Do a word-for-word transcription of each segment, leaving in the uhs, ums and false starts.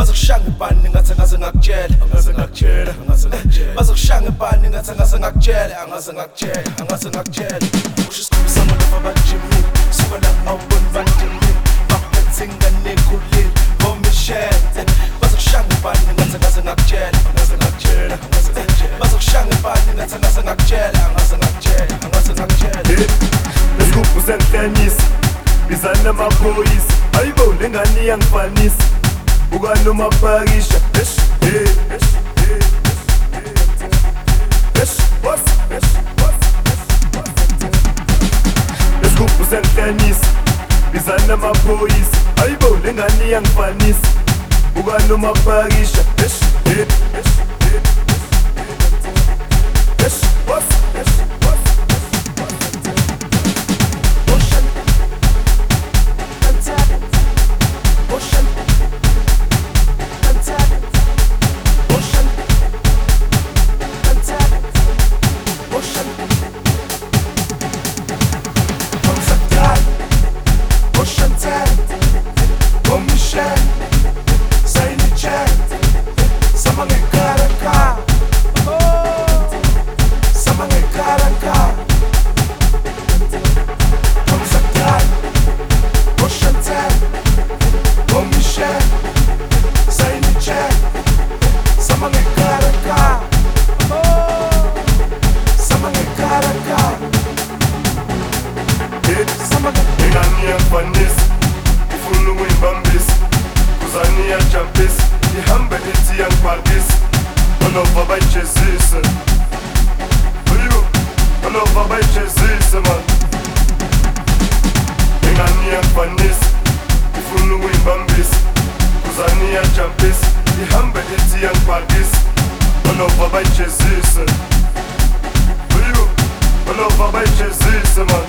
bazokushanga ibhani ngathi ngaze ngakutshela ngaze ngakutshela ngaze ngakutshela bazokushanga ibhani ngathi ngaze ngakutshela ngaze ngakutshela ngaze ngakutshela usho isikhombisa ngolofa bajimile suka la awuboni bandimile baphethe ingane ekhulile bomishete bazokushanga ibhani ngathi ngaze ngakutshela ngaze ngakutshela ngaze ngakutshela bazokushanga ibhani ngathi ngaze ngakutshela ngaze ngakutshela ngaze ngakutshela lesigubhu sengihlanisa bizana amaphoyisa ayibo lengane iyangifanisa ukanomapakisha lesigubhu sengihlanisa bizana amaphoyisa ayibo lengane iyangifanisa ukanomapakisha ingane iyangifanisa ifuna ukuyibambisa kuzani iyajampisa ihambe ithi iyangibhalisa olova bayijezise uyu olova bayijezise man ingane iyangifanisa ifuna ukuyibambisa kuzani iyajampisa ihambe ithi iyangibhalisa olova bayijezise uyu olova bayijezise man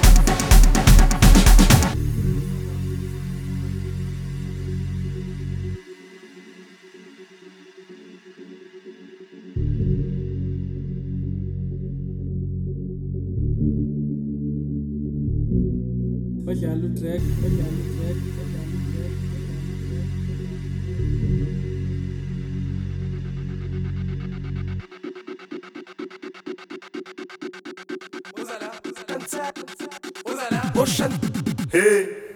badlala utrack badlala utrack badlala utrack Uzala, uzala, uzala, hey